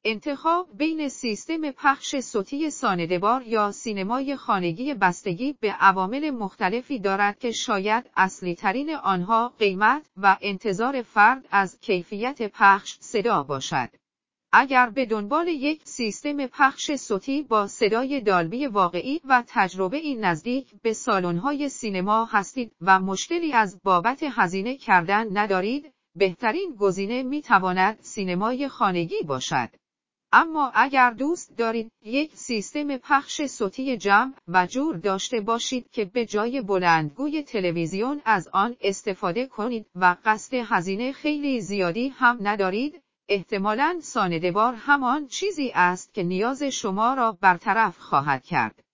انتخاب بین سیستم پخش صوتی سانده‌بار یا سینمای خانگی بستگی به عوامل مختلفی دارد که شاید اصلی‌ترین آنها قیمت و انتظار فرد از کیفیت پخش صدا باشد. اگر به دنبال یک سیستم پخش صوتی با صدای دالبی واقعی و تجربه‌ای نزدیک به سالن‌های سینما هستید و مشکلی از بابت هزینه کردن ندارید، بهترین گزینه می‌تواند سینمای خانگی باشد. اما اگر دوست دارید یک سیستم پخش صوتی جمع و جور داشته باشید که به جای بلندگوی تلویزیون از آن استفاده کنید و قصد هزینه خیلی زیادی هم ندارید، احتمالاً سانده‌بار همان چیزی است که نیاز شما را برطرف خواهد کرد.